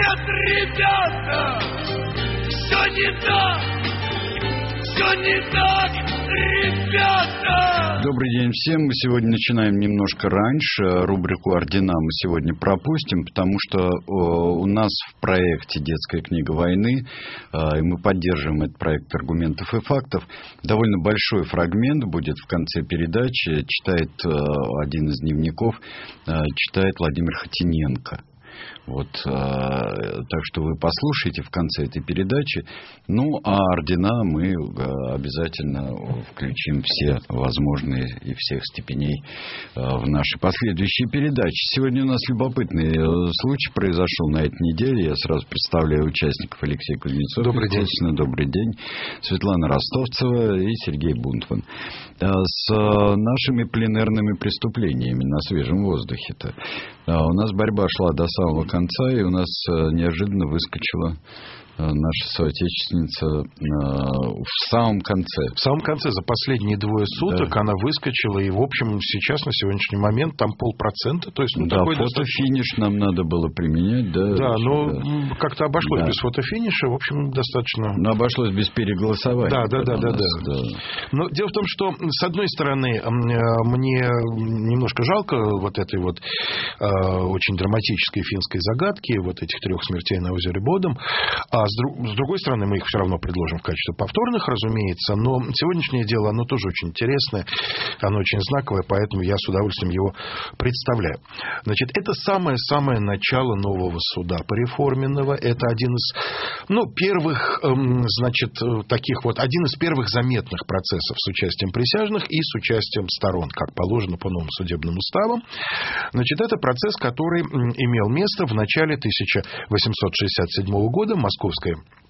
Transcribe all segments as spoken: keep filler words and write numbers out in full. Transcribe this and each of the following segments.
Нет, ребята, все не так, все не так, ребята. Добрый день всем. Мы сегодня начинаем немножко раньше. Рубрику «Ордена» мы сегодня пропустим, потому что у нас в проекте «Детская книга войны», и мы поддерживаем этот проект «Аргументов и фактов», довольно большой фрагмент будет в конце передачи. Читает один из дневников, читает Владимир Хотиненко. Вот, э, так что вы послушайте в конце этой передачи. Ну, а ордена мы э, обязательно включим все возможные и всех степеней э, в наши последующие передачи. Сегодня у нас любопытный случай произошел на этой неделе. Я сразу представляю участников: Алексей Кузнецов. Добрый день. Добрый день. Светлана Ростовцева и Сергей Бунтман. Э, с э, нашими пленэрными преступлениями на свежем воздухе-то. Э, у нас борьба шла до самого конца, и у нас неожиданно выскочила наша соотечественница в самом конце. В самом конце, за последние двое суток, да, она выскочила, и, в общем, сейчас, на сегодняшний момент, там полпроцента. То есть, ну, да, такой фотофиниш достаточно... нам надо было применять. Да, да, но да. как-то обошлось, да, без фотофиниша, в общем, достаточно... Но обошлось без переголосования. Да, да, да, да, да. да. Но дело в том, что, с одной стороны, мне немножко жалко вот этой вот э, очень драматической финской загадки, вот этих трех смертей на озере Бодом, а с другой стороны, мы их все равно предложим в качестве повторных, разумеется, но сегодняшнее дело, оно тоже очень интересное, оно очень знаковое, поэтому я с удовольствием его представляю. Значит, это самое-самое начало нового суда пореформенного, это один из, ну, первых, значит, таких вот, один из первых заметных процессов с участием присяжных и с участием сторон, как положено по новым судебным уставам. Значит, это процесс, который имел место в начале тысяча восемьсот шестьдесят седьмого года, Московской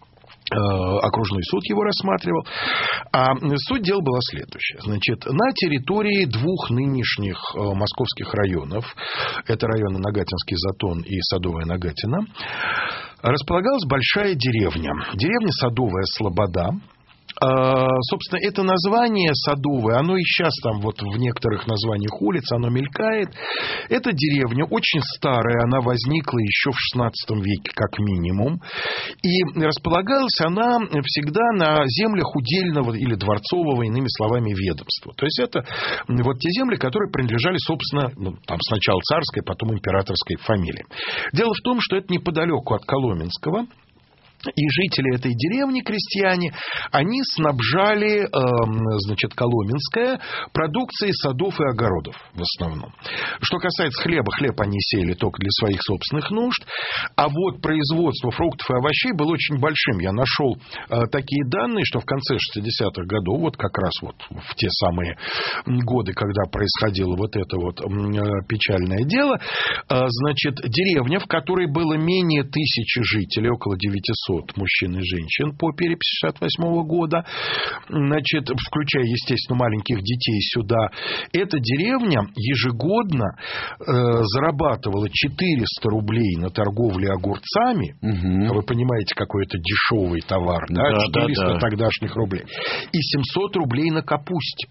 окружной суд его рассматривал. А суть дела была следующая. Значит, на территории двух нынешних московских районов, это районы Нагатинский Затон и Садовая Нагатина, располагалась большая деревня. Деревня Садовая Слобода. Собственно, это название Садовое, оно и сейчас там вот в некоторых названиях улиц, оно мелькает. Эта деревня очень старая, она возникла еще в шестнадцатом веке как минимум. И располагалась она всегда на землях удельного или дворцового, иными словами, ведомства. То есть это вот те земли, которые принадлежали, собственно, ну, там сначала царской, потом императорской фамилии. Дело в том, что это неподалеку от Коломенского. И жители этой деревни, крестьяне, они снабжали, э, значит, Коломенское продукцией садов и огородов в основном. Что касается хлеба, хлеб они сеяли только для своих собственных нужд, а вот производство фруктов и овощей было очень большим. Я нашел э, такие данные, что в конце шестидесятых годов, вот как раз вот в те самые годы, когда происходило вот это вот э, печальное дело, э, значит, деревня, в которой было менее тысячи жителей, около девятисот мужчин и женщин по переписи шестьдесят восьмого года, значит, включая, естественно, маленьких детей сюда, эта деревня ежегодно э, зарабатывала четыреста рублей на торговле огурцами. Угу. Вы понимаете, какой это дешевый товар, да? Да, четыреста да, да. тогдашних рублей. И семьсот рублей на капусте.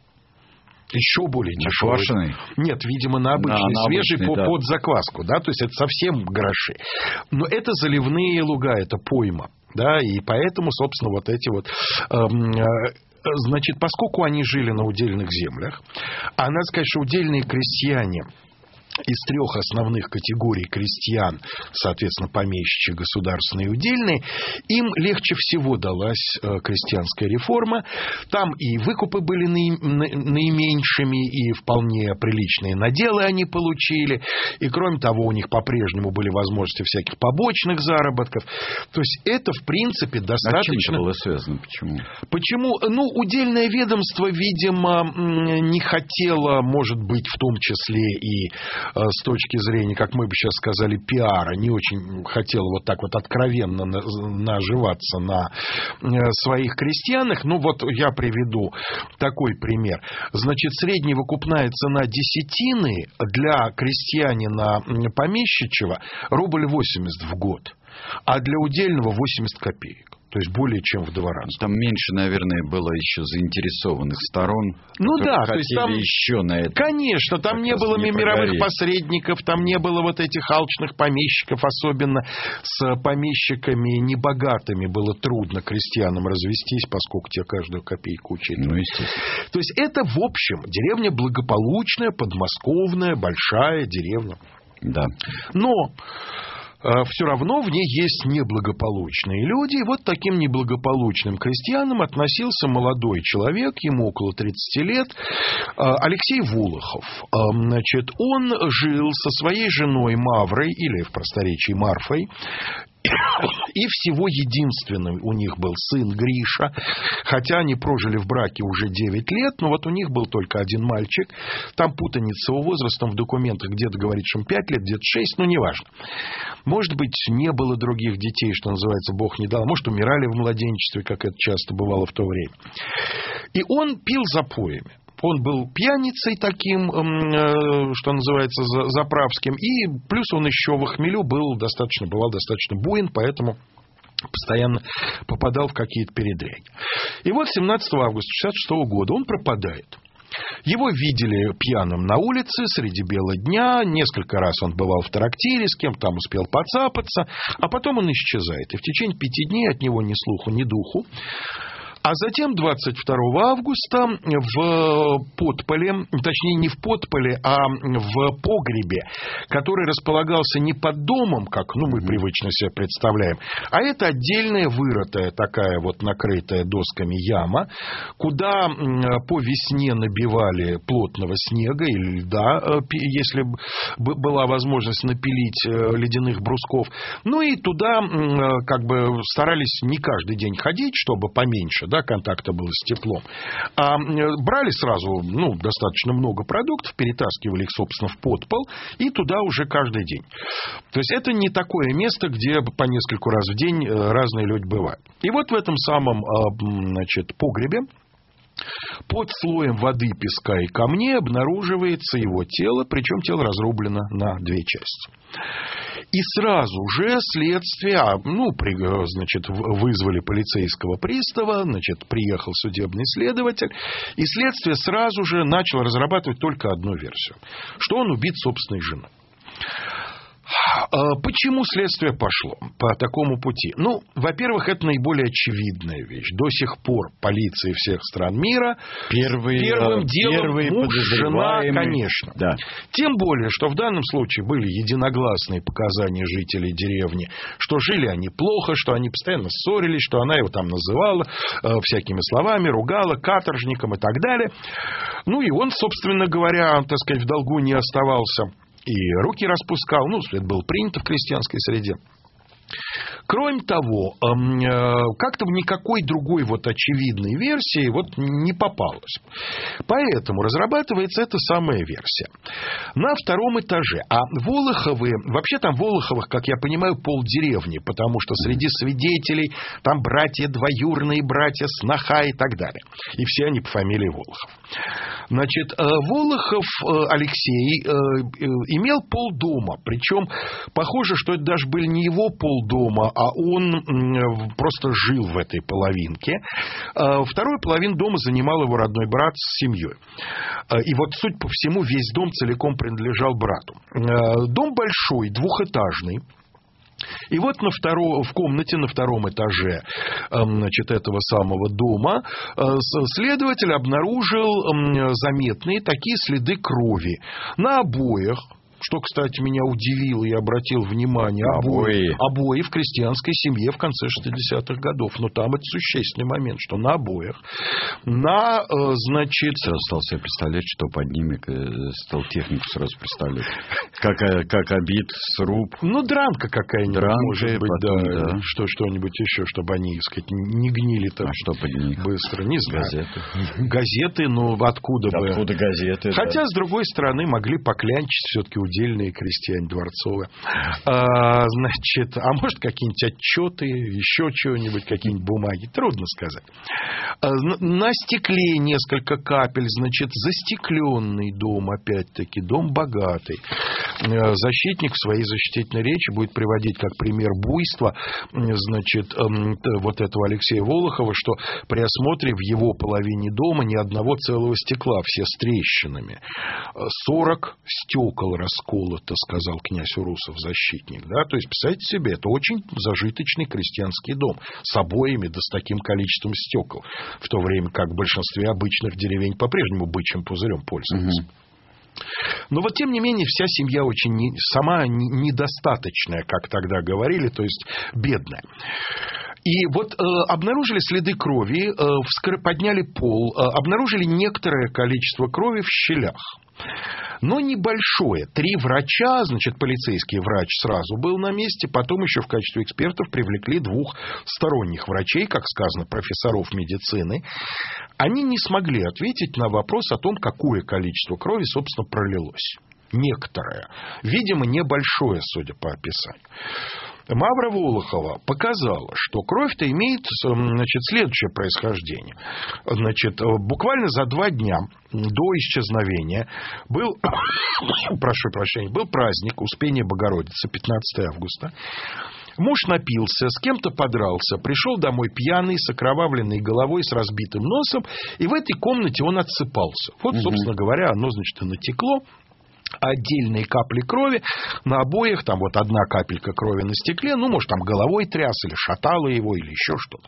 Еще более дешевый. Квашеный? Нет, видимо, на обычный, на, на свежий, обычный, по, да. под закваску. Да? То есть, это совсем гроши. Но это заливные луга, это пойма. Да? И поэтому, собственно, вот эти вот... Эм, э, значит, поскольку они жили на удельных землях, а надо сказать, что удельные крестьяне... из трех основных категорий крестьян, соответственно, помещичьи, государственные и удельные, им легче всего далась крестьянская реформа. Там и выкупы были наименьшими, и вполне приличные наделы они получили. И, кроме того, у них по-прежнему были возможности всяких побочных заработков. То есть, это, в принципе, достаточно... А чем это было связано? Почему? Почему? Ну, удельное ведомство, видимо, не хотело, может быть, в том числе и с точки зрения, как мы бы сейчас сказали, пиара, не очень хотел вот так вот откровенно наживаться на своих крестьянах. Ну, вот я приведу такой пример. Значит, средняя выкупная цена десятины для крестьянина помещичьего рубль восемьдесят в год. а для удельного восемьдесят копеек. То есть более чем в два раза. Там меньше, наверное, было еще заинтересованных сторон. Ну да, то есть там еще на это. Конечно, там не было не мировых прогореть. посредников, там не было вот этих алчных помещиков, особенно с помещиками небогатыми было трудно крестьянам развестись, поскольку те каждую копейку учили. Ну, естественно. То есть это, в общем, деревня благополучная, подмосковная, большая деревня. Да. Но все равно в ней есть неблагополучные люди. И вот таким неблагополучным крестьянам относился молодой человек, ему около тридцати лет, Алексей Волохов. Значит, он жил со своей женой Маврой, или в просторечии Марфой, и всего единственным у них был сын Гриша, хотя они прожили в браке уже девять лет, но вот у них был только один мальчик. Там путаница с его возрастом в документах, где-то говорит, что ему пять лет, где-то шесть, но неважно. Может быть, не было других детей, что называется, Бог не дал, может, умирали в младенчестве, как это часто бывало в то время. И он пил запоями. Он был пьяницей таким, что называется, заправским, и плюс он еще в хмелю был достаточно, бывал достаточно буин, поэтому постоянно попадал в какие-то передряги. И вот семнадцатого августа шестьдесят шестого года он пропадает. Его видели пьяным на улице среди бела дня, несколько раз он бывал в трактире, с кем там успел поцапаться, а потом он исчезает. И в течение пяти дней от него ни слуху, ни духу. А затем двадцать второго августа в подполе, точнее не в подполе, а в погребе, который располагался не под домом, как ну, мы привычно себе представляем, а это отдельная вырытая такая вот накрытая досками яма, куда по весне набивали плотного снега или льда, если была возможность напилить ледяных брусков. Ну и туда как бы старались не каждый день ходить, чтобы поменьше, да, контакта было с теплом. А брали сразу, ну, достаточно много продуктов, перетаскивали их, собственно, в подпол, и туда уже каждый день. То есть это не такое место, где по нескольку раз в день разные люди бывают. И вот в этом самом, значит, погребе под слоем воды, песка и камней обнаруживается его тело, причем тело разрублено на две части. И сразу же следствие, ну, при, значит, вызвали полицейского пристава, значит, приехал судебный следователь, и следствие сразу же начало разрабатывать только одну версию, что он убит собственной женой. Почему следствие пошло по такому пути? Ну, во-первых, это наиболее очевидная вещь. До сих пор полиции всех стран мира первый, первым делом муж, жена, конечно. Да. Тем более, что в данном случае были единогласные показания жителей деревни, что жили они плохо, что они постоянно ссорились, что она его там называла э, всякими словами, ругала, каторжником и так далее. Ну, и он, собственно говоря, так сказать, в долгу не оставался. И руки распускал. Ну, это было принято в крестьянской среде. Кроме того, как-то в никакой другой вот очевидной версии вот не попалось. Поэтому разрабатывается эта самая версия. На втором этаже. А Волоховы, вообще там Волоховых, как я понимаю, полдеревни, потому что среди свидетелей там братья двоюрные, братья сноха и так далее. И все они по фамилии Волохов. Значит, Волохов Алексей имел полдома. Причем похоже, что это даже были не его полдома, а он просто жил в этой половинке. Вторую половину дома занимал его родной брат с семьей. И вот, судя по всему, весь дом целиком принадлежал брату. Дом большой, двухэтажный. И вот на второ, в комнате на втором этаже, значит, этого самого дома следователь обнаружил заметные такие следы крови на обоях. Что, кстати, меня удивило и обратил внимание, обои. обои в крестьянской семье в конце шестидесятых годов. Но там это существенный момент, что на обоях. На, значит... Сразу стал себе представлять, что под ними стал технику сразу представлять. Как, как обид, сруб. Ну, дранка какая-нибудь, дранка, может быть, потом, да, да. Что, что-нибудь еще, чтобы они, так сказать, не гнили там. А что под них? Быстро, не знаю. Газеты. Газеты, ну, откуда бы. Откуда газеты, Хотя, да. с другой стороны, могли поклянчить все-таки у удельные крестьяне дворцовые. А, значит, а может, какие-нибудь отчеты, еще чего-нибудь, какие-нибудь бумаги, трудно сказать. А, на стекле несколько капель, значит, застекленный дом, опять-таки, дом богатый. Защитник в своей защитительной речи будет приводить как пример буйства, значит, вот этого Алексея Волохова, что при осмотре в его половине дома ни одного целого стекла, все с трещинами. Сорок стекол расколото, сказал князь Урусов, защитник. Да? То есть, представьте себе, это очень зажиточный крестьянский дом с обоями, да с таким количеством стекол, в то время как в большинстве обычных деревень по-прежнему бычьим пузырем пользуются. Угу. Но вот, тем не менее, вся семья очень не, сама недостаточная, как тогда говорили, то есть бедная. И вот э, обнаружили следы крови, э, вскры, подняли пол, э, обнаружили некоторое количество крови в щелях. Но небольшое. Три врача, значит, полицейский врач сразу был на месте, потом еще в качестве экспертов привлекли двух сторонних врачей, как сказано, профессоров медицины. Они не смогли ответить на вопрос о том, какое количество крови, собственно, пролилось. Некоторое. Видимо, небольшое, судя по описанию. Мавра Волохова показала, что кровь-то имеет, значит, следующее происхождение. Значит, буквально за два дня до исчезновения был, прошу прощения, был праздник Успения Богородицы, пятнадцатого августа. Муж напился, с кем-то подрался, пришел домой пьяный, с окровавленной головой, с разбитым носом, и в этой комнате он отсыпался. Вот, собственно говоря, оно, значит, и натекло. Отдельные капли крови на обоях, там вот одна капелька крови на стекле, ну, может, там головой тряс, или шатало его, или еще что-то.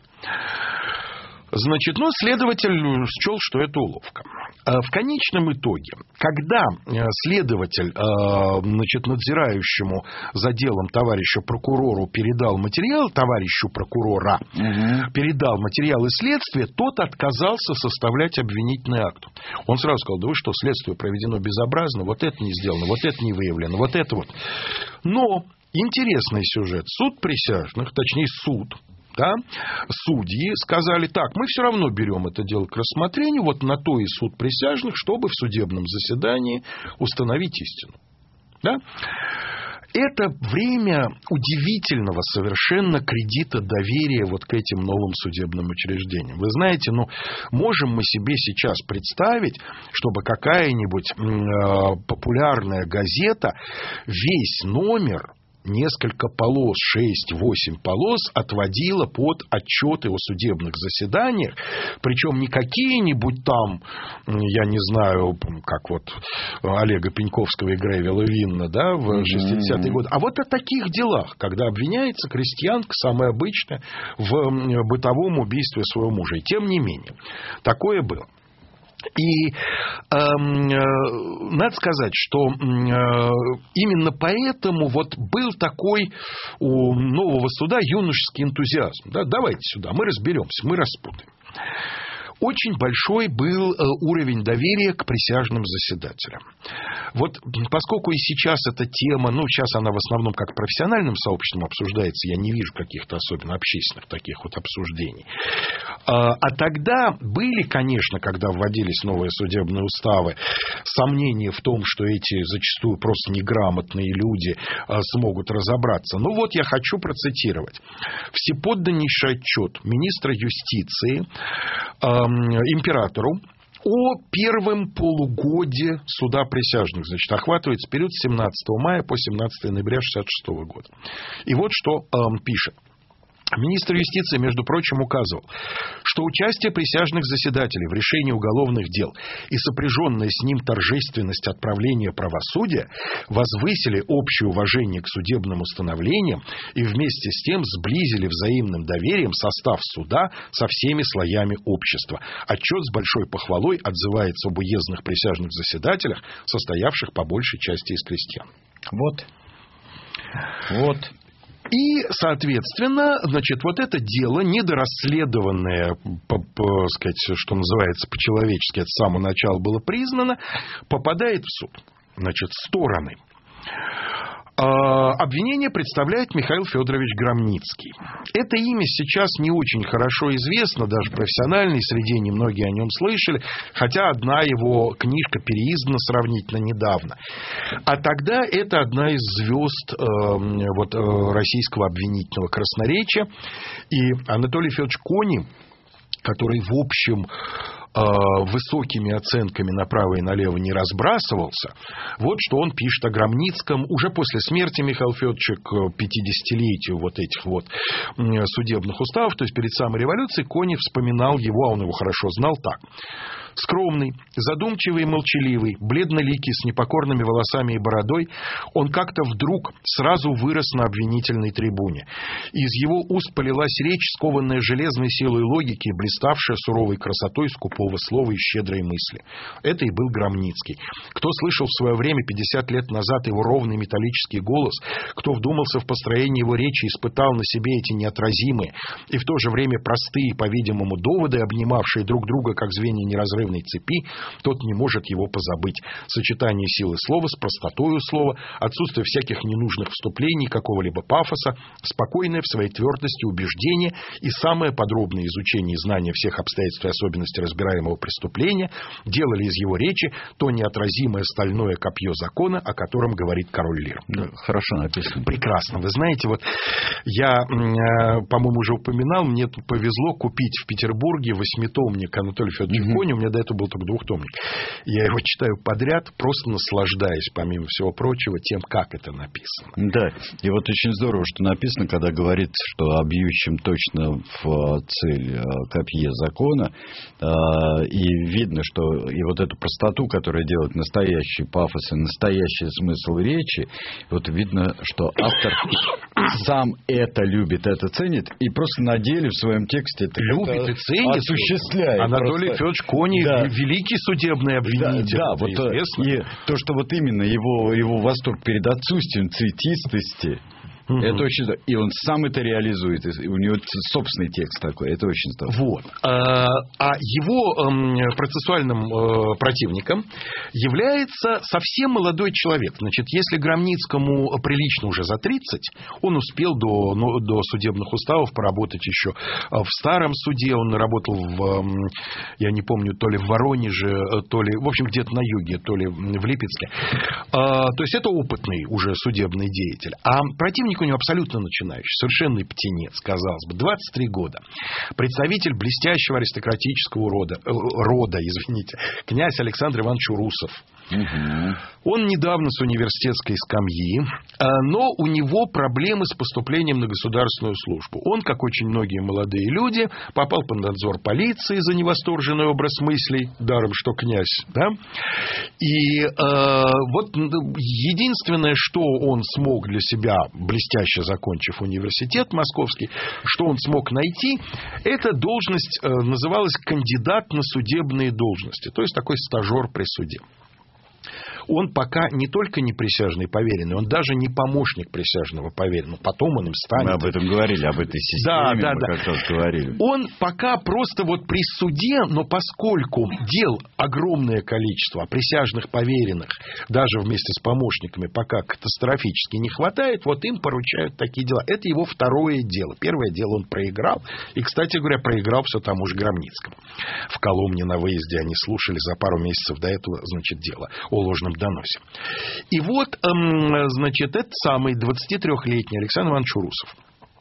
Значит, ну, следователь счел, что это уловка. В конечном итоге, когда следователь, значит, надзирающему за делом товарищу прокурору передал материал, товарищу прокурора, угу. передал материалы следствия, тот отказался составлять обвинительный акт. Он сразу сказал: да вы что, следствие проведено безобразно, вот это не сделано, вот это не выявлено, вот это вот. Но интересный сюжет. Суд присяжных, точнее суд, да, судьи сказали: так, мы все равно берем это дело к рассмотрению, вот на то и суд присяжных, чтобы в судебном заседании установить истину. Да? Это время удивительного совершенно кредита доверия вот к этим новым судебным учреждениям. Вы знаете, ну, можем мы себе сейчас представить, чтобы какая-нибудь э, популярная газета весь номер, несколько полос, шесть-восемь полос отводила под отчеты о судебных заседаниях, причем не какие-нибудь там, я не знаю, как вот Олега Пеньковского и Грейвела Винна, да, в шестидесятые годы, а вот о таких делах, когда обвиняется крестьянка, самая обычная, в бытовом убийстве своего мужа. И тем не менее, такое было. И э, надо сказать, что э, именно поэтому вот был такой у нового суда юношеский энтузиазм. Да, давайте сюда, мы разберемся, мы распутаем. Очень большой был уровень доверия к присяжным заседателям. Вот поскольку и сейчас эта тема, ну, сейчас она в основном как профессиональным сообществом обсуждается, я не вижу каких-то особенно общественных таких вот обсуждений. А, а тогда были, конечно, когда вводились новые судебные уставы, сомнения в том, что эти зачастую просто неграмотные люди а, смогут разобраться. Ну, вот я хочу процитировать. Всеподданнейший отчет министра юстиции а, императору о первом полугодии суда присяжных. Значит, охватывается период с семнадцатого мая по семнадцатое ноября шестьдесят шестого года. И вот что эм, пишет. Министр юстиции, между прочим, указывал, что участие присяжных заседателей в решении уголовных дел и сопряженная с ним торжественность отправления правосудия возвысили общее уважение к судебным установлениям и вместе с тем сблизили взаимным доверием состав суда со всеми слоями общества. Отчет с большой похвалой отзывается об уездных присяжных заседателях, состоявших по большей части из крестьян. Вот. Вот. И, соответственно, значит, вот это дело, недорасследованное, по, по, сказать, что называется, по-человечески, это с самого начала было признано, попадает в суд. Значит, стороны. Обвинение представляет Михаил Федорович Громницкий. Это имя сейчас не очень хорошо известно, даже в профессиональной среде немногие о нем слышали, хотя одна его книжка переиздана сравнительно недавно. А тогда это одна из звезд э, вот, э, российского обвинительного красноречия. И Анатолий Федорович Конев, который, в общем, высокими оценками направо и налево не разбрасывался. Вот что он пишет о Громницком уже после смерти Михаила Федоровича к пятидесятилетию вот этих вот судебных уставов, то есть перед самой революцией. Конев вспоминал его, а он его хорошо знал, так. Скромный, задумчивый и молчаливый, бледноликий, с непокорными волосами и бородой, он как-то вдруг сразу вырос на обвинительной трибуне. Из его уст полилась речь, скованная железной силой логики, блиставшая суровой красотой скупого слова и щедрой мысли. Это и был Громницкий. Кто слышал в свое время, пятьдесят лет назад, его ровный металлический голос, кто вдумался в построение его речи, испытал на себе эти неотразимые и в то же время простые, по-видимому, доводы, обнимавшие друг друга, как звенья неразрывной цепи, тот не может его позабыть. Сочетание силы слова с простотою слова, отсутствие всяких ненужных вступлений, какого-либо пафоса, спокойное в своей твердости убеждение и самое подробное изучение и знание всех обстоятельств и особенностей разбираемого преступления делали из его речи то неотразимое стальное копье закона, о котором говорит король Лир. Да, хорошо написано. Прекрасно. Вы знаете, вот я, по-моему, уже упоминал, мне тут повезло купить в Петербурге восьмитомник Анатолия Федоровича mm-hmm. Конева. У меня до этого был только двухтомник. Я его читаю подряд, просто наслаждаясь, помимо всего прочего, тем, как это написано. Да, и вот очень здорово, что написано, когда говорится, что о бьющем точно в цель копье закона, и видно, что и вот эту простоту, которая делает настоящий пафос и настоящий смысл речи, вот видно, что автор сам это любит, это ценит, и просто на деле в своем тексте это любит и ценит, осуществляет. Анатолий просто... Федорович Конев, да. великий судебный обвинитель. Да, да вот известно. И то, что вот именно его, его восторг перед отсутствием цветистости, угу. это очень здорово. И он сам это реализует. У него собственный текст такой. Это очень здорово. Вот. А его процессуальным противником является совсем молодой человек. Значит, если Громницкому прилично уже за тридцать, он успел до, до судебных уставов поработать еще в старом суде. Он работал в, я не помню, то ли в Воронеже, то ли, в общем, где-то на юге, то ли в Липецке. То есть это опытный уже судебный деятель. А противник у него абсолютно начинающий, совершенный птенец, казалось бы, двадцать три года. Представитель блестящего аристократического рода, э, рода, извините, князь Александр Иванович Урусов. Угу. Он недавно с университетской скамьи, но у него проблемы с поступлением на государственную службу. Он, как очень многие молодые люди, попал под надзор полиции за невосторженный образ мыслей, даром что князь, да? И э, вот единственное, что он смог для себя, блестяще закончив университет московский, что он смог найти, это должность, э, называлась кандидат на судебные должности, то есть такой стажер при суде. Он пока не только не присяжный поверенный, он даже не помощник присяжного поверенного. Потом он им станет. Мы об этом говорили, об этой системе. Да, да, мы да. как раз говорили. Он пока просто вот при суде, но поскольку дел огромное количество, а присяжных поверенных, даже вместе с помощниками, пока катастрофически не хватает, вот им поручают такие дела. Это его второе дело. Первое дело он проиграл. И, кстати говоря, проиграл все тому же Громницкому. В Коломне на выезде они слушали за пару месяцев до этого, значит, дело о ложном доносе. И вот, эм, значит, этот самый двадцатитрёхлетний Александр Иванович Урусов.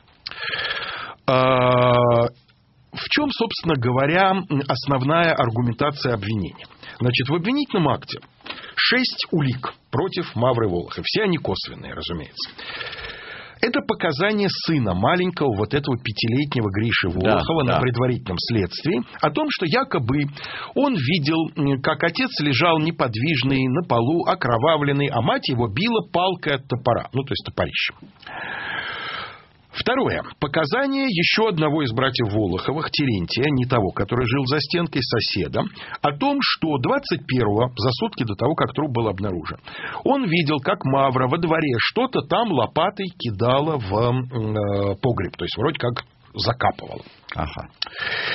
Э, в чем, собственно говоря, основная аргументация обвинения? Значит, в обвинительном акте шесть улик против Мавры Волохова. Все они косвенные, разумеется. Это показания сына маленького вот этого пятилетнего Гриши Волохова, да, на да. предварительном следствии о том, что якобы он видел, как отец лежал неподвижный на полу, окровавленный, а мать его била палкой от топора, ну то есть топорищем. Второе. Показания еще одного из братьев Волоховых, Терентия, не того, который жил за стенкой, соседа, о том, что двадцать первого, за сутки до того, как труп был обнаружен, он видел, как Мавра во дворе что-то там лопатой кидала в э, погреб, то есть вроде как закапывала. Ага.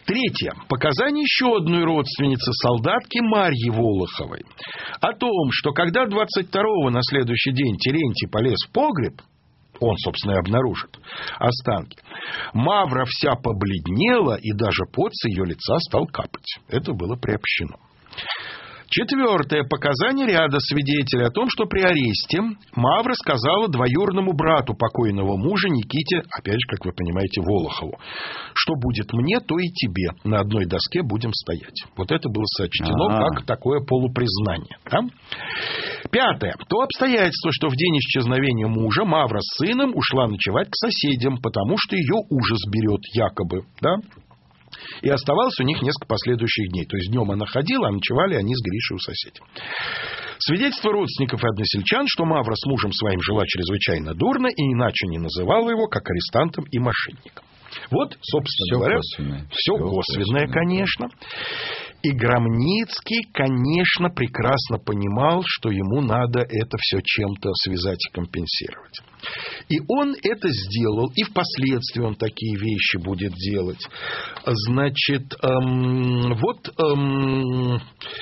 Третье. Показания еще одной родственницы солдатки Марьи Волоховой о том, что когда двадцать второго на следующий день Терентий полез в погреб, он, собственно, и обнаружит останки, Мавра вся побледнела, и даже пот с ее лица стал капать. Это было приобщено. Четвертое. Показания ряда свидетелей о том, что при аресте Мавра сказала двоюродному брату покойного мужа Никите, опять же, как вы понимаете, Волохову, что будет мне, то и тебе. На одной доске будем стоять. Вот это было сочтено А-а-а. как такое полупризнание. Да? Пятое. То обстоятельство, что в день исчезновения мужа Мавра с сыном ушла ночевать к соседям, потому что ее ужас берет якобы, да? И оставалось у них несколько последующих дней. То есть днем она ходила, а ночевали они с Гришей у соседей. Свидетельство родственников и односельчан, что Мавра с мужем своим жила чрезвычайно дурно и иначе не называла его, как арестантом и мошенником. Вот, собственно все говоря, косвенное. все, все косвенное, косвенное, конечно. И Громницкий, конечно, прекрасно понимал, что ему надо это все чем-то связать и компенсировать. И он это сделал, и впоследствии он такие вещи будет делать. Значит, эм, вот, эм,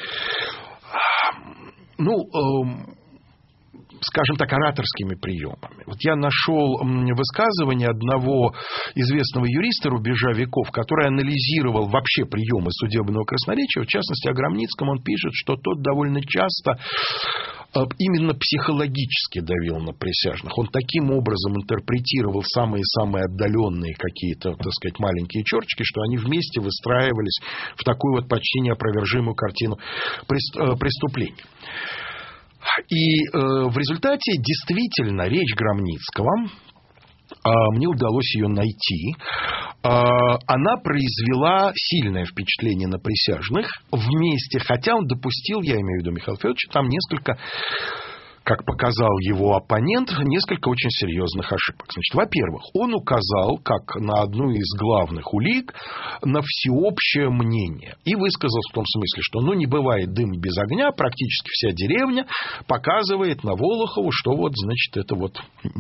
ну, эм, скажем так, ораторскими приемами. Вот я нашел высказывание одного известного юриста рубежа веков, который анализировал вообще приемы судебного красноречия. В частности, о Громницком он пишет, что тот довольно часто именно психологически давил на присяжных. Он таким образом интерпретировал самые-самые отдаленные какие-то, так сказать, маленькие черточки, что они вместе выстраивались в такую вот почти неопровержимую картину преступления. И э, в результате действительно речь Громницкого, э, мне удалось ее найти, э, она произвела сильное впечатление на присяжных вместе, хотя он допустил, я имею в виду Михаила Федоровича, там несколько, как показал его оппонент, несколько очень серьезных ошибок. Значит, во-первых, он указал, как на одну из главных улик, на всеобщее мнение. И высказал в том смысле, что ну, не бывает дым без огня, практически вся деревня показывает на Волохову, что вот, значит, это вот...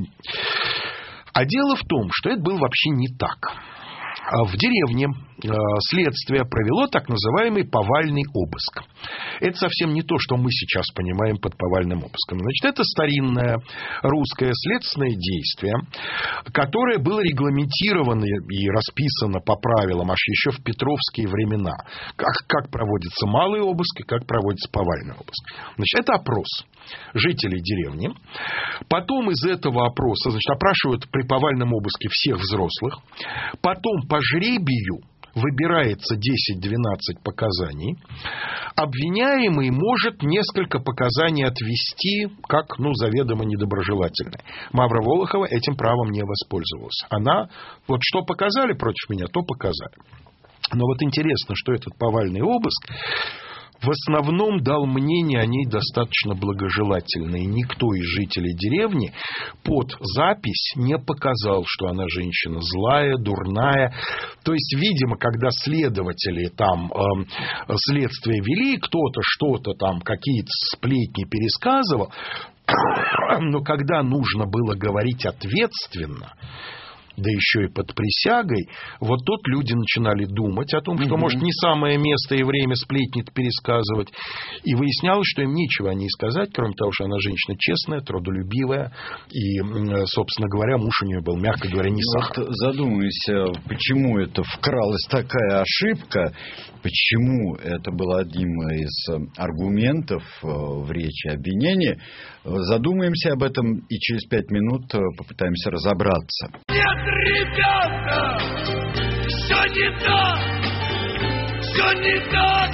А дело в том, что это было вообще не так. В деревне следствие провело так называемый повальный обыск. Это совсем не то, что мы сейчас понимаем под повальным обыском. Значит, это старинное русское следственное действие, которое было регламентировано и расписано по правилам аж еще в петровские времена. Как, как проводится малый обыск и как проводится повальный обыск. Значит, это опрос жителей деревни. Потом из этого опроса, значит, опрашивают при повальном обыске всех взрослых. Потом по жребию выбирается десять-двенадцать показаний. Обвиняемый может несколько показаний отвести как, ну, заведомо недоброжелательные. Мавра Волохова этим правом не воспользовалась. Она, вот что показали против меня, то показали. Но вот интересно, что этот повальный обыск в основном дал мнение о ней достаточно благожелательное. И никто из жителей деревни под запись не показал, что она женщина злая, дурная. То есть, видимо, когда следователи там э, следствие вели, кто-то что-то там, какие-то сплетни пересказывал, но когда нужно было говорить ответственно, да еще и под присягой, вот тут люди начинали думать о том, что, угу. может, не самое место и время сплетни пересказывать. И выяснялось, что им нечего о ней сказать, кроме того, что она женщина честная, трудолюбивая. И, собственно говоря, муж у нее был, мягко говоря, не сахар. Вот задумайся, почему это вкралась такая ошибка, почему это был одним из аргументов в речи обвинения. Задумаемся об этом и через пять минут попытаемся разобраться. Нет, ребята, все не так, все не так,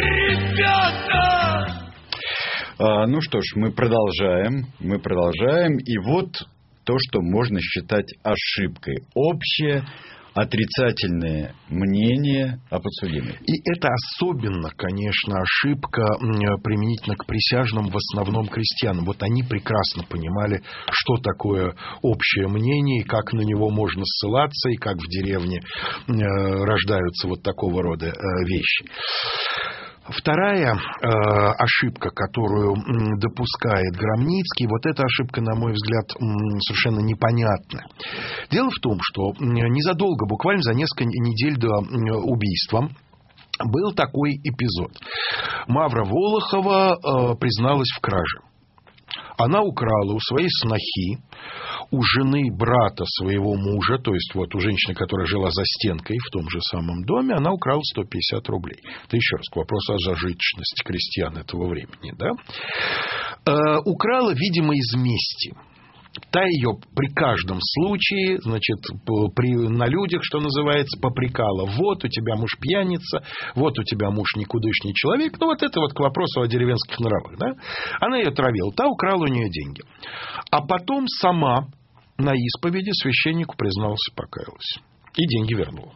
ребята. А, ну что ж, мы продолжаем, мы продолжаем. И вот то, что можно считать ошибкой. Общее отрицательное мнение о подсудимой. И это особенно, конечно, ошибка применительно к присяжным, в основном крестьянам. Вот они прекрасно понимали, что такое общее мнение, и как на него можно ссылаться, и как в деревне рождаются вот такого рода вещи. Вторая э, ошибка, которую м, допускает Громницкий, вот эта ошибка, на мой взгляд, м, совершенно непонятна. Дело в том, что м, незадолго, буквально за несколько недель до м, убийства, был такой эпизод. Мавра Волохова э, призналась в краже. Она украла у своей снохи, у жены брата своего мужа, то есть вот у женщины, которая жила за стенкой в том же самом доме, она украла сто пятьдесят рублей. Это еще раз к вопросу о зажиточности крестьян этого времени. Да? Э, украла, видимо, из мести. Та ее при каждом случае, значит, при, на людях, что называется, попрекала. Вот у тебя муж пьяница, вот у тебя муж никудышний человек. Ну, вот это вот к вопросу о деревенских нравах. Да? Она ее травила, та украла у нее деньги. А потом сама на исповеди священнику призналась и покаялась. И деньги вернула.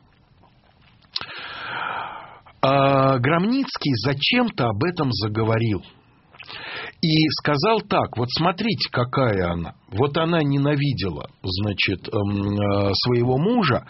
А Громницкий зачем-то об этом заговорил. И сказал так: вот смотрите, какая она. Вот она ненавидела, значит, своего мужа,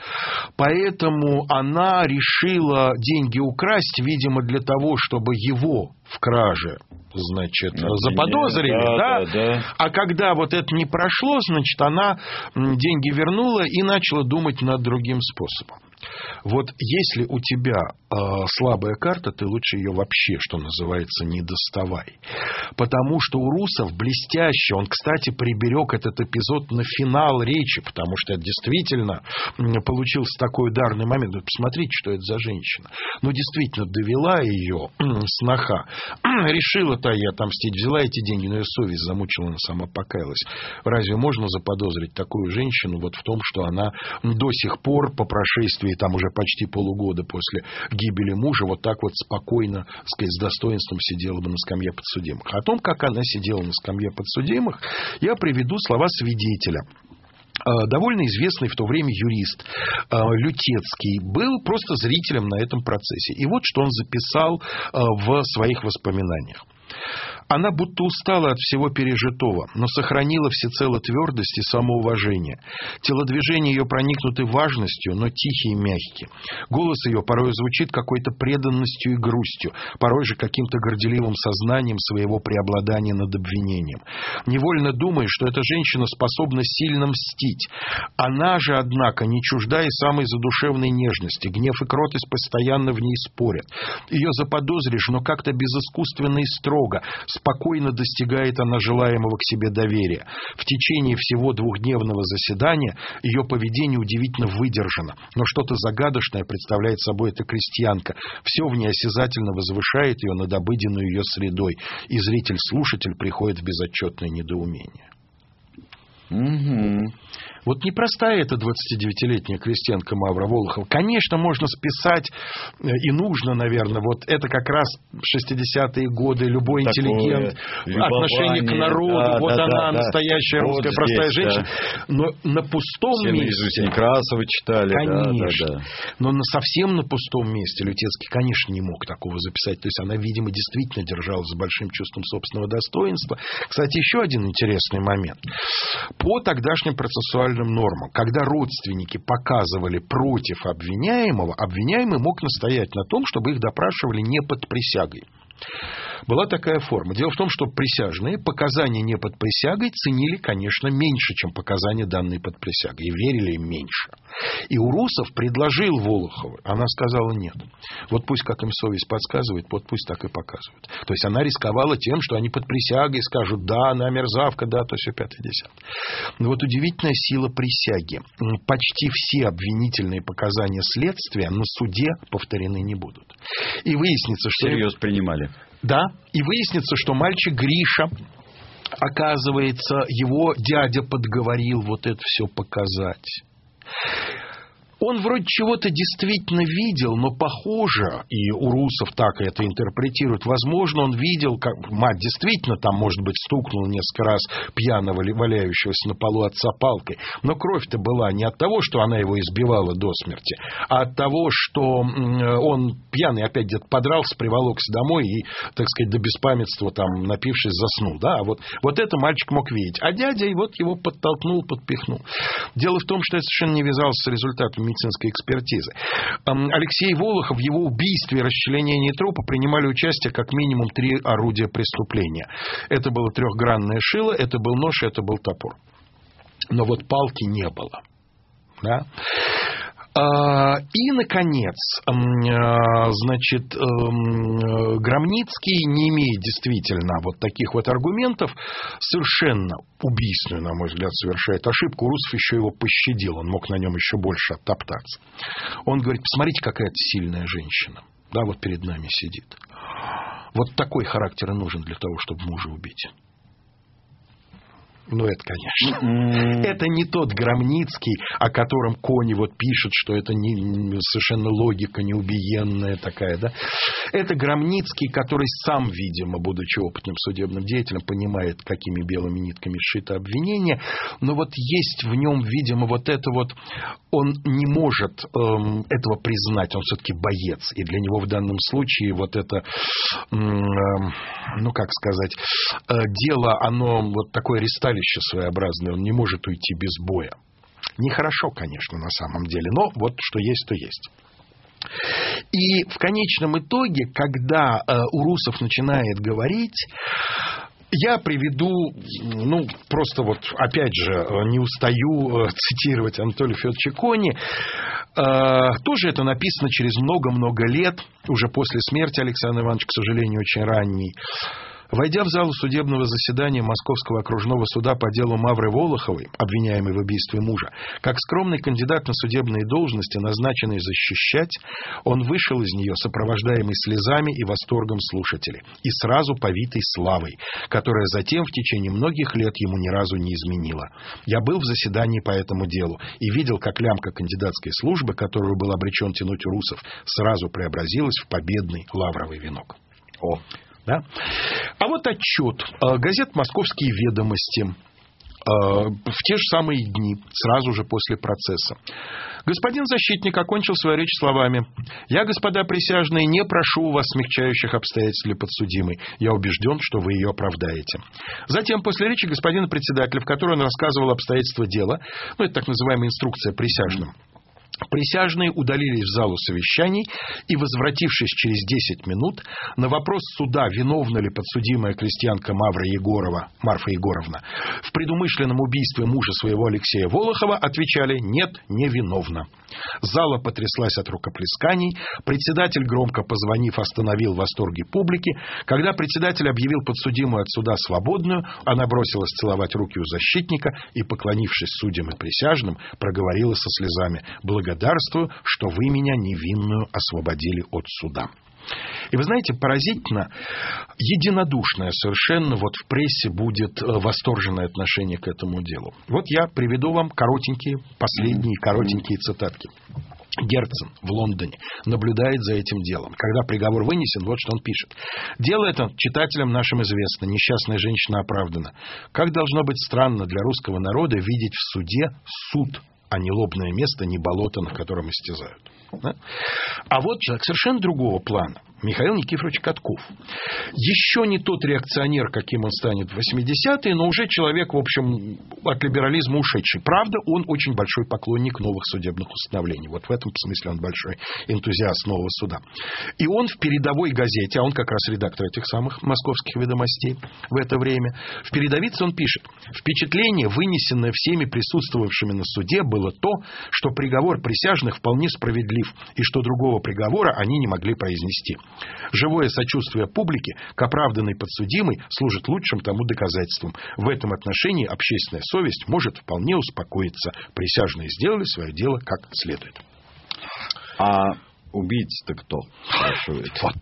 поэтому она решила деньги украсть, видимо, для того, чтобы его в краже, значит, ну, заподозрили, да, да? Да, да. А когда вот это не прошло, значит, она деньги вернула и начала думать над другим способом. Вот если у тебя э, слабая карта, ты лучше ее вообще, что называется, не доставай. Потому что у Русов блестяще, он, кстати, приберег этот эпизод на финал речи, потому что это действительно получился такой ударный момент. Посмотрите, что это за женщина. Ну, действительно, довела ее сноха. Решила-то ей отомстить, взяла эти деньги, но ее совесть замучила, она сама покаялась. Разве можно заподозрить такую женщину вот в том, что она до сих пор по прошествии там уже почти полугода после гибели мужа вот так вот спокойно, так сказать, с достоинством сидела бы на скамье подсудимых? О том, как она сидела на скамье подсудимых, я приведу слова свидетеля. Довольно известный в то время юрист Лютецкий был просто зрителем на этом процессе. И вот что он записал в своих воспоминаниях. Она будто устала от всего пережитого, но сохранила всецело твердость и самоуважение. Телодвижения ее проникнуты важностью, но тихие и мягкие. Голос ее порой звучит какой-то преданностью и грустью, порой же каким-то горделивым сознанием своего преобладания над обвинением. Невольно думаешь, что эта женщина способна сильно мстить. Она же, однако, не чужда и самой задушевной нежности. Гнев и кротость постоянно в ней спорят. Ее заподозришь, но как-то безыскусственно и строго. Спокойно достигает она желаемого к себе доверия. В течение всего двухдневного заседания ее поведение удивительно выдержано. Но что-то загадочное представляет собой эта крестьянка. Все в ней осязательно возвышает ее над обыденной ее средой. И зритель-слушатель приходит в безотчетное недоумение. Угу. Вот непростая эта двадцатидевятилетняя крестьянка Мавра Волохова. Конечно, можно списать, и нужно, наверное, вот это как раз шестидесятые годы, любой такое интеллигент, отношение к народу, да, вот да, она, да, настоящая вот русская здесь, простая женщина. Да. Но на пустом все месте... Все Некрасова читали. Конечно. Да, да, да. Но на совсем на пустом месте Лютецкий, конечно, не мог такого записать. То есть она, видимо, действительно держалась с большим чувством собственного достоинства. Кстати, еще один интересный момент. По тогдашним процессуальным нормам, когда родственники показывали против обвиняемого, обвиняемый мог настоять на том, чтобы их допрашивали не под присягой. Была такая форма. Дело в том, что присяжные показания не под присягой ценили, конечно, меньше, чем показания, данные под присягой, и верили им меньше. И Урусов предложил Волоховой, она сказала нет. Вот пусть, как им совесть подсказывает, вот пусть так и показывают. То есть она рисковала тем, что они под присягой скажут, да, она мерзавка, да, то все пятое десятое. Но вот удивительная сила присяги. Почти все обвинительные показания следствия на суде повторены не будут. И выяснится, что... Всерьез принимали. Да, и выяснится, что мальчик Гриша, оказывается, его дядя подговорил вот это все показать. Он вроде чего-то действительно видел, но похоже, и Урусов так это интерпретирует, возможно, он видел, как мать действительно там, может быть, стукнула несколько раз пьяного, валяющегося на полу отца палкой, но кровь-то была не от того, что она его избивала до смерти, а от того, что он пьяный опять где-то подрался, приволокся домой и, так сказать, до беспамятства там, напившись, заснул. Да? Вот, вот это мальчик мог видеть. А дядя и вот его подтолкнул, подпихнул. Дело в том, что это совершенно не вязалось с результатом судебно-медицинской экспертизы. Алексей Волохов, в его убийстве и расчленении трупа принимали участие как минимум три орудия преступления. Это было трехгранное шило, это был нож, это был топор. Но вот палки не было. Да? И, наконец, значит, Громницкий, не имея действительно вот таких вот аргументов, совершенно убийственную, на мой взгляд, совершает ошибку. Урусов еще его пощадил, он мог на нем еще больше оттоптаться. Он говорит: посмотрите, какая это сильная женщина. Да, вот перед нами сидит. Вот такой характер и нужен для того, чтобы мужа убить. Ну, это, конечно. Mm-hmm. Это не тот Громницкий, о котором Кони вот пишет, что это не, совершенно логика неубиенная такая, да. Это Громницкий, который сам, видимо, будучи опытным судебным деятелем, понимает, какими белыми нитками сшито обвинение, но вот есть в нем, видимо, вот это вот, он не может эм, этого признать, он все-таки боец, и для него в данном случае вот это, эм, ну, как сказать, э, дело, оно вот такое ресталище своеобразное, он не может уйти без боя. Нехорошо, конечно, на самом деле, но вот что есть, то есть. И в конечном итоге, когда э, Урусов начинает говорить, я приведу, ну, просто вот, опять же, не устаю э, цитировать Анатолия Федоровича Кони. Э, тоже это написано через много-много лет, уже после смерти Александра Ивановича, к сожалению, очень ранней. Войдя в залу судебного заседания Московского окружного суда по делу Мавры Волоховой, обвиняемой в убийстве мужа, как скромный кандидат на судебные должности, назначенный защищать, он вышел из нее, сопровождаемый слезами и восторгом слушателей, и сразу повитой славой, которая затем в течение многих лет ему ни разу не изменила. Я был в заседании по этому делу и видел, как лямка кандидатской службы, которую был обречен тянуть Урусов, сразу преобразилась в победный лавровый венок. О! Да? А вот отчет газет «Московские ведомости» в те же самые дни, сразу же после процесса. Господин защитник окончил свою речь словами: «Я, господа присяжные, не прошу у вас смягчающих обстоятельств для подсудимой. Я убежден, что вы ее оправдаете». Затем, после речи господина председателя, в которой он рассказывал обстоятельства дела, ну, это так называемая инструкция присяжным, присяжные удалились в залу совещаний и, возвратившись через десять минут, на вопрос суда, виновна ли подсудимая крестьянка Мавра Егорова, Марфа Егоровна в предумышленном убийстве мужа своего Алексея Волохова, отвечали: нет, не виновна. Зала потряслась от рукоплесканий, председатель, громко позвонив, остановил восторги публики. Когда председатель объявил подсудимую от суда свободную, она бросилась целовать руки у защитника и, поклонившись судьям и присяжным, проговорила со слезами: благодарствую, что вы меня невинную освободили от суда. И вы знаете, поразительно, единодушное совершенно вот в прессе будет восторженное отношение к этому делу. Вот я приведу вам коротенькие, последние коротенькие цитатки. Герцен в Лондоне наблюдает за этим делом. Когда приговор вынесен, вот что он пишет. «Дело это читателям нашим известно. Несчастная женщина оправдана. Как должно быть странно для русского народа видеть в суде суд, а не лобное место, не болото, на котором истязают». Да? А вот человек совершенно другого плана. Михаил Никифорович Катков. Еще не тот реакционер, каким он станет в восьмидесятые, но уже человек, в общем, от либерализма ушедший. Правда, он очень большой поклонник новых судебных установлений. Вот в этом смысле он большой энтузиаст нового суда. И он в передовой газете, а он как раз редактор этих самых «Московских ведомостей» в это время, в передовице он пишет: «Впечатление, вынесенное всеми присутствовавшими на суде, было то, что приговор присяжных вполне справедлив, и что другого приговора они не могли произнести. Живое сочувствие публики к оправданной подсудимой служит лучшим тому доказательством. В этом отношении общественная совесть может вполне успокоиться. Присяжные сделали свое дело как следует». А убийца-то кто? Спрашивает. Вот.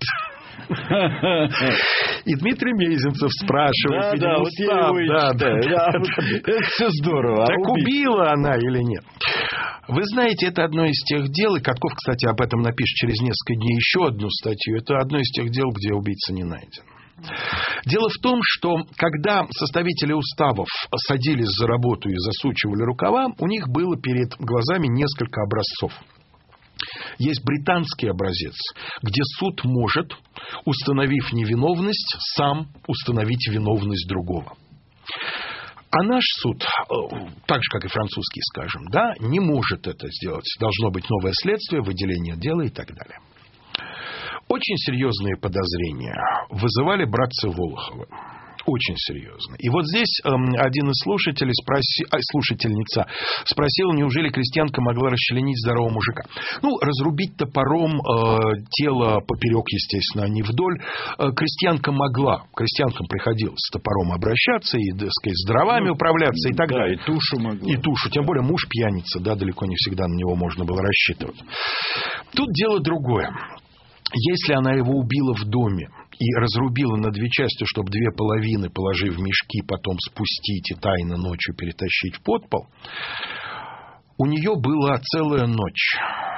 И Дмитрий Мезенцев спрашивает. Да, да, вот я да, это все здорово. Так убила она или нет? Вы знаете, это одно из тех дел, и Катков, кстати, об этом напишет через несколько дней еще одну статью. Это одно из тех дел, где убийца не найден. Дело в том, что когда составители уставов садились за работу и засучивали рукава, у них было перед глазами несколько образцов. Есть британский образец, где суд может, установив невиновность, сам установить виновность другого. А наш суд, так же, как и французский, скажем, да, не может это сделать. Должно быть новое следствие, выделение дела и так далее. Очень серьезные подозрения вызывали братцы Волоховы. Очень серьезно. И вот здесь э, один из слушателей, спроси, а, слушательница спросила, неужели крестьянка могла расчленить здорового мужика. Ну, разрубить топором э, тело поперек, естественно, а не вдоль. Э, крестьянка могла. Крестьянкам приходилось с топором обращаться и, так сказать, с дровами ну, управляться и так да, далее. И тушу могла. И тушу. Тем более муж пьяница, да, далеко не всегда на него можно было рассчитывать. Тут дело другое. Если она его убила в доме и разрубила на две части, чтобы две половины, положив в мешки, потом спустить и тайно ночью перетащить в подпол, у нее была целая ночь.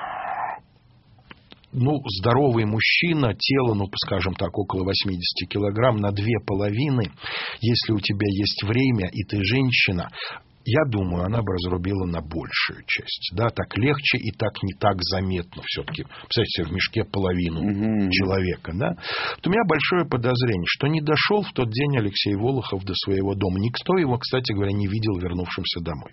Ну, здоровый мужчина, тело, ну, скажем так, около восемьдесят килограмм, на две половины, если у тебя есть время, и ты женщина, я думаю, она бы разрубила на большую часть. Да, так легче и так не так заметно все-таки. Представьте, в мешке половину угу. человека. Да? Вот у меня большое подозрение, что не дошел в тот день Алексей Волохов до своего дома. Никто его, кстати говоря, не видел вернувшимся домой.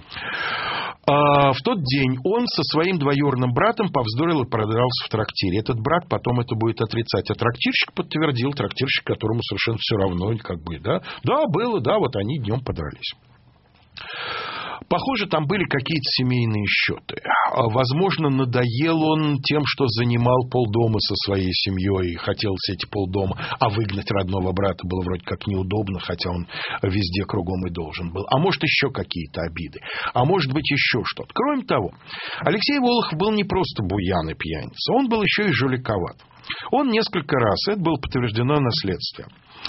А в тот день он со своим двоюродным братом повздорил и продрался в трактире. Этот брат потом это будет отрицать. А трактирщик подтвердил, трактирщик, которому совершенно все равно, как бы, да, да, было, да, вот они днем подрались. Похоже, там были какие-то семейные счеты. Возможно, надоел он тем, что занимал полдома со своей семьей и хотел все эти полдома, а выгнать родного брата было вроде как неудобно, хотя он везде кругом и должен был. А может, еще какие-то обиды. А может быть, еще что-то. Кроме того, Алексей Волохов был не просто буян и пьяница, он был еще и жуликоват. Он несколько раз, это было подтверждено на следствии,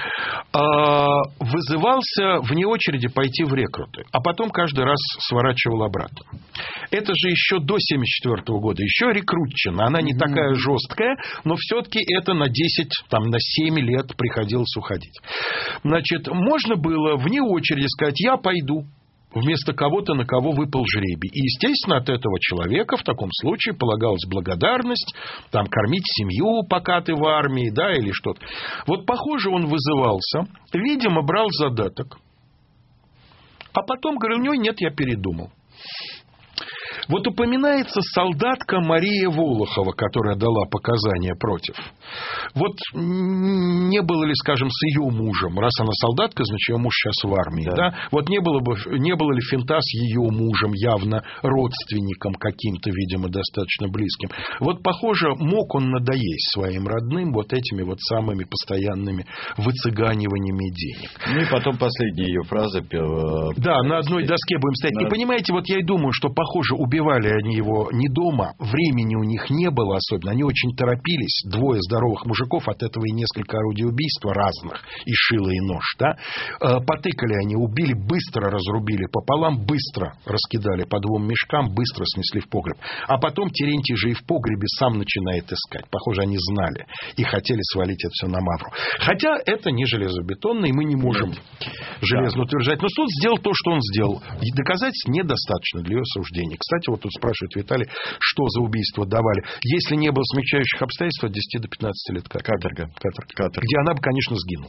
вызывался вне очереди пойти в рекруты, а потом каждый раз сворачивал обратно. Это же еще до семьдесят четвёртого года, еще рекрутчина, она не mm-hmm. такая жесткая, но все-таки это на десять, там, на семь лет приходилось уходить. Значит, можно было вне очереди сказать: я пойду. Вместо кого-то, на кого выпал жребий. И, естественно, от этого человека в таком случае полагалась благодарность, там, кормить семью, пока ты в армии, да, или что-то. Вот, похоже, он вызывался, видимо, брал задаток, а потом говорил: ну, нет, я передумал. Вот упоминается солдатка Мария Волохова, которая дала показания против. Вот не было ли, скажем, с ее мужем, раз она солдатка, значит, ее муж сейчас в армии, да? Да? Вот не было, бы, не было ли финта с ее мужем, явно родственником каким-то, видимо, достаточно близким. Вот, похоже, мог он надоесть своим родным вот этими вот самыми постоянными выцыганиваниями денег. Ну и потом последняя ее фраза. Да, на одной доске будем стоять. На... И понимаете, вот я и думаю, что, похоже, убивали они его не дома, времени у них не было особенно, они очень торопились, двое здоровых мужиков, от этого и несколько орудий убийства разных, и шило, и нож, да, потыкали они, убили, быстро разрубили пополам, быстро раскидали по двум мешкам, быстро снесли в погреб, а потом Терентий же и в погребе сам начинает искать, похоже, они знали и хотели свалить это все на Мавру, хотя это не железобетонно, и мы не можем Нет. железно да. утверждать, но суд сделал то, что он сделал, и доказательств недостаточно для ее осуждения. Кстати, вот тут спрашивает Виталий, что за убийство давали. Если не было смягчающих обстоятельств, от десяти до пятнадцати лет каторга. Каторга. Каторга. Где она бы, конечно, сгинула.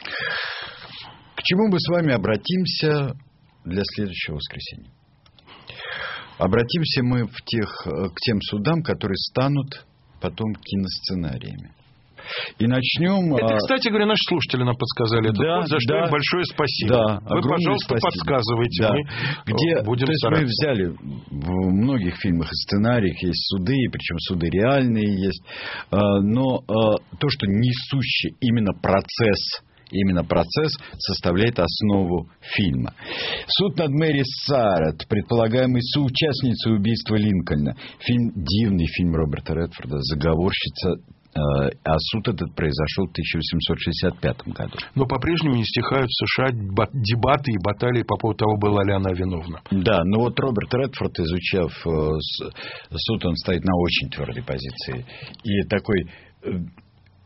К чему мы с вами обратимся для следующего воскресенья? Обратимся мы в тех, к тем судам, которые станут потом киносценариями. И начнем... Это, кстати говоря, наши слушатели нам подсказали. Да, за что да, им большое спасибо. Да, Вы, пожалуйста, спасибо. подсказывайте. Да. Мы Где, будем то есть стараться. Мы взяли в многих фильмах и сценариях есть суды, причем суды реальные есть. Но то, что несущий именно процесс, именно процесс составляет основу фильма. Суд над Мэри Сарет, предполагаемой соучастницей убийства Линкольна. Фильм, дивный фильм Роберта Редфорда, «Заговорщица». А суд этот произошел в тысяча восемьсот шестьдесят пятом году. Но по-прежнему не стихают в США дебаты и баталии по поводу того, была ли она виновна. Да, но вот Роберт Редфорд, изучав суд, он стоит на очень твердой позиции. И такой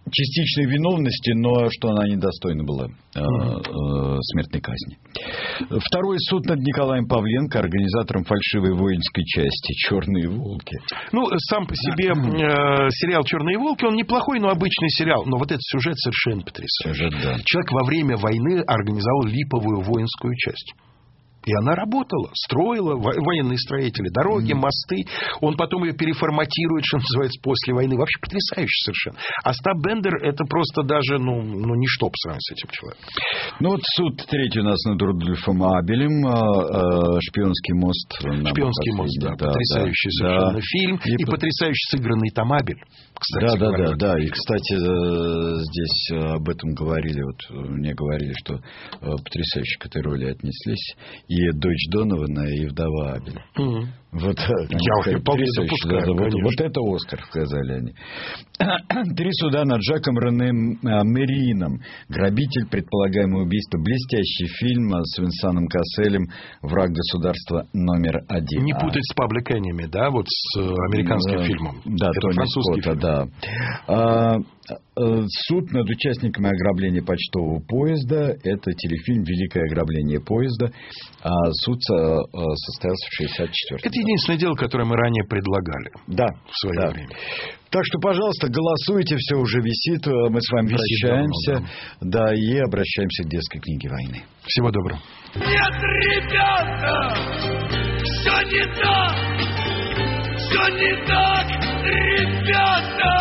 частичной виновности, но что она недостойна была э, э, смертной казни. Второй суд над Николаем Павленко, организатором фальшивой воинской части «Черные волки». Ну, сам по себе э, сериал «Черные волки», он неплохой, но обычный сериал. Но вот этот сюжет совершенно потрясающий. Сюжет, да. Человек во время войны организовал липовую воинскую часть. И она работала, строила, военные строители, дороги, mm. мосты. Он потом ее переформатирует, что называется, после войны. Вообще потрясающе совершенно. Остап Бендер – это просто даже, ну, ну ничто по сравнению с этим человеком. Ну, вот суд третий у нас над Рудольфом Абелем. «Шпионский мост». «Шпионский мост», да. да Потрясающий да, совершенно да. фильм. И, и потрясающе сыгранный там Абель. Кстати, да, да, да, да. И, кстати, здесь об этом говорили. Вот мне говорили, что потрясающе к этой роли отнеслись. И дочь Донована, и вдова Абеля. Mm-hmm. Вот, я вполне допускаю, да, вот, вот это Оскар, сказали они. Три суда над Жаком Рене Мерином. «Грабитель. Предполагаемое убийство». Блестящий фильм с Винсаном Касселем. «Враг государства номер один». Не путать с Public Enemy, да, вот с американским да, фильмом. Да, это Тони французский Скотта, фильм. да. А, суд над участниками ограбления почтового поезда. Это телефильм «Великое ограбление поезда». А суд состоялся в шестьдесят четвёртом. Это единственное дело, которое мы ранее предлагали. Да, в свое да. время. Так что, пожалуйста, голосуйте, все уже висит. Мы с вами висит прощаемся. Давно, да. да, и обращаемся к детской книге войны. Всего доброго. Нет, ребята, все не так, все не так, ребята.